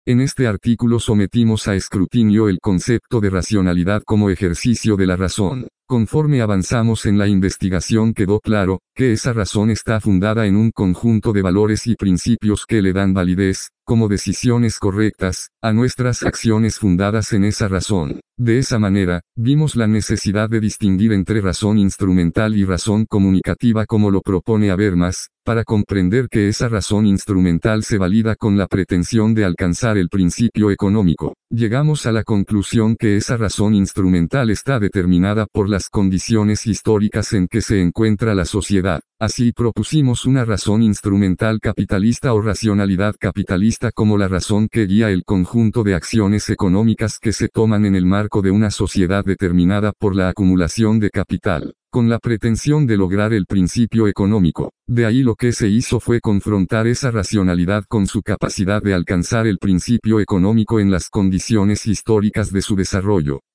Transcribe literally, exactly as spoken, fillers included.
En este artículo sometimos a escrutinio el concepto de racionalidad como ejercicio de la razón. Conforme avanzamos en la investigación quedó claro, que esa razón está fundada en un conjunto de valores y principios que le dan validez, como decisiones correctas, a nuestras acciones fundadas en esa razón. De esa manera, vimos la necesidad de distinguir entre razón instrumental y razón comunicativa como lo propone Habermas, para comprender que esa razón instrumental se valida con la pretensión de alcanzar el principio económico. Llegamos a la conclusión que esa razón instrumental está determinada por las condiciones históricas en que se encuentra la sociedad. Así propusimos una razón instrumental capitalista o racionalidad capitalista como la razón que guía el conjunto de acciones económicas que se toman en el marco de una sociedad determinada por la acumulación de capital, con la pretensión de lograr el principio económico. De ahí lo que se hizo fue confrontar esa racionalidad con su capacidad de alcanzar el principio económico en las condiciones históricas de su desarrollo.